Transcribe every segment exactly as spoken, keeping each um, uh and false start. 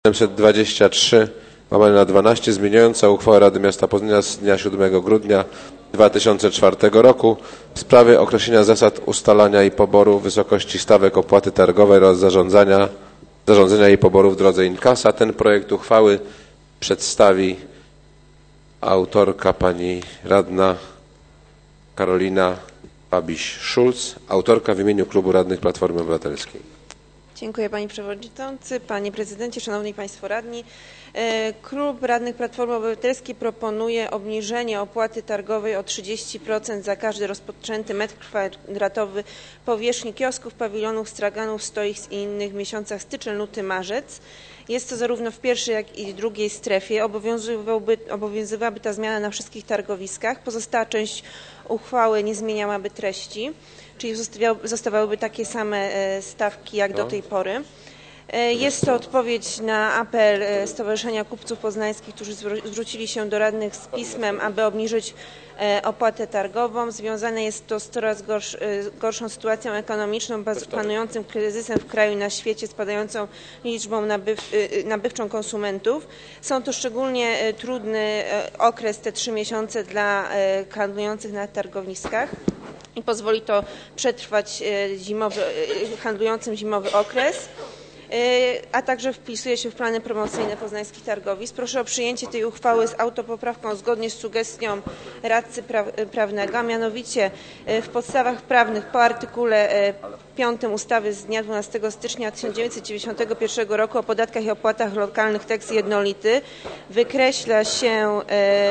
siedemset dwadzieścia trzy łamane na dwanaście zmieniająca uchwałę Rady Miasta Poznania z dnia siódmego grudnia dwa tysiące czwartego roku w sprawie określenia zasad ustalania i poboru wysokości stawek opłaty targowej oraz zarządzania, zarządzania i poboru w drodze inkasa. Ten projekt uchwały przedstawi autorka pani radna Karolina Babiś-Szulc, autorka w imieniu Klubu Radnych Platformy Obywatelskiej. Dziękuję Panie Przewodniczący, Panie Prezydencie, Szanowni Państwo Radni. Klub Radnych Platformy Obywatelskiej proponuje obniżenie opłaty targowej o trzydzieści procent za każdy rozpoczęty metr kwadratowy powierzchni kiosków, pawilonów, straganów, stoisk i innych w miesiącach styczeń, luty, marzec. Jest to zarówno w pierwszej, jak i drugiej strefie. Obowiązywałaby, obowiązywałaby ta zmiana na wszystkich targowiskach. Pozostała część uchwały nie zmieniałaby treści, czyli zostawałyby takie same stawki jak do tej pory. Jest to odpowiedź na apel Stowarzyszenia Kupców Poznańskich, którzy zwrócili się do radnych z pismem, aby obniżyć opłatę targową. Związane jest to z coraz gorsz, gorszą sytuacją ekonomiczną, panującym kryzysem w kraju i na świecie, spadającą liczbą nabyw, nabywczą konsumentów. Są to szczególnie trudny okres, te trzy miesiące dla handlujących na targowiskach i pozwoli to przetrwać zimowy, handlującym zimowy okres, a także wpisuje się w plany promocyjne poznańskich targowisk. Proszę o przyjęcie tej uchwały z autopoprawką zgodnie z sugestią radcy prawnego, a mianowicie w podstawach prawnych po artykule piątym ustawy z dnia dwunastego stycznia tysiąc dziewięćset dziewięćdziesiątego pierwszego roku o podatkach i opłatach lokalnych tekst jednolity wykreśla się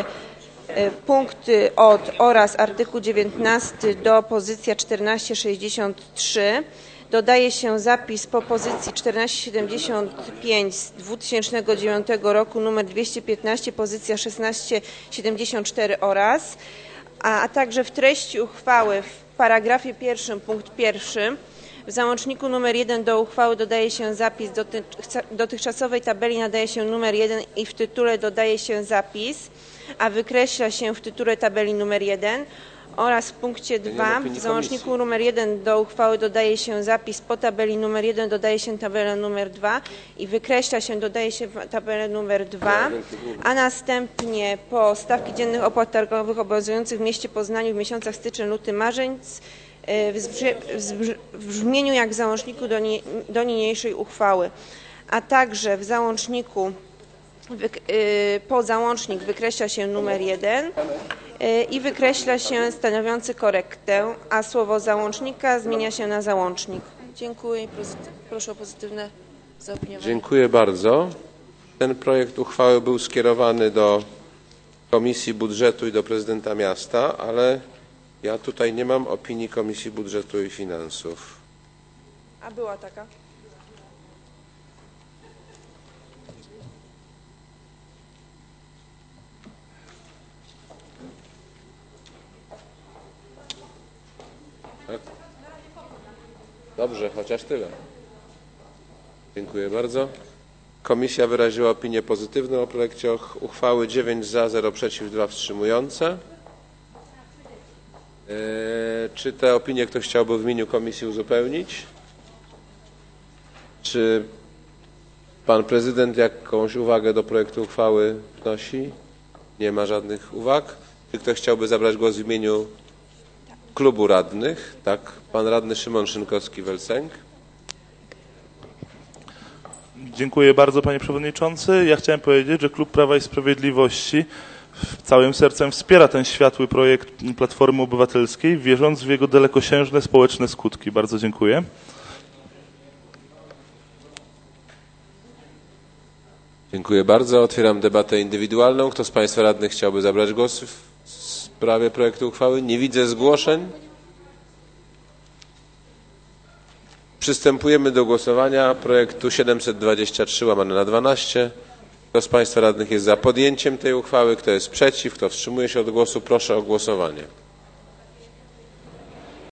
punkty od oraz artykuł dziewiętnasty do pozycja czternaście sześćdziesiąt trzy. Dodaje się zapis po pozycji czternaście siedemdziesiąt pięć z dwutysięcznego dziewiątego roku numer dwieście piętnaście, pozycja szesnaście siedemdziesiąt cztery oraz, a, a także w treści uchwały w paragrafie pierwszym punkt pierwszy w załączniku numer jeden do uchwały dodaje się zapis, dotychczasowej tabeli nadaje się numer jeden i w tytule dodaje się zapis, a wykreśla się w tytule tabeli numer jeden. Oraz w punkcie dwa w załączniku numer jeden do uchwały dodaje się zapis po tabeli numer jeden, dodaje się tabelę numer dwa i wykreśla się, dodaje się tabelę numer dwa, a następnie po stawki dziennych opłat targowych obowiązujących w mieście Poznaniu w miesiącach styczeń, luty, marzec w brzmieniu jak w załączniku do, nie, do niniejszej uchwały, a także w załączniku po załącznik wykreśla się numer jeden i wykreśla się stanowiący korektę, a słowo załącznika zmienia się na załącznik. Dziękuję i proszę o pozytywne zaopiniowanie. Dziękuję bardzo. Ten projekt uchwały był skierowany do Komisji Budżetu i do prezydenta miasta, ale ja tutaj nie mam opinii Komisji Budżetu i Finansów. A była taka? Tak? Dobrze, chociaż tyle. Dziękuję bardzo. Komisja wyraziła opinię pozytywną o projekcie uchwały. dziewięć za, zero przeciw, dwa wstrzymujące. Eee, czy te opinie ktoś chciałby w imieniu komisji uzupełnić? Czy pan prezydent jakąś uwagę do projektu uchwały wnosi? Nie ma żadnych uwag. Czy ktoś chciałby zabrać głos w imieniu Klubu Radnych? Tak, pan radny Szymon Szynkowski-Welsenk. Dziękuję bardzo, panie przewodniczący. Ja chciałem powiedzieć, że Klub Prawa i Sprawiedliwości całym sercem wspiera ten światły projekt Platformy Obywatelskiej, wierząc w jego dalekosiężne społeczne skutki. Bardzo dziękuję. Dziękuję bardzo. Otwieram debatę indywidualną. Kto z państwa radnych chciałby zabrać głos w sprawie projektu uchwały? Nie widzę zgłoszeń. Przystępujemy do głosowania projektu siedemset dwadzieścia trzy łamane na dwanaście. Kto z państwa radnych jest za podjęciem tej uchwały? Kto jest przeciw? Kto wstrzymuje się od głosu? Proszę o głosowanie.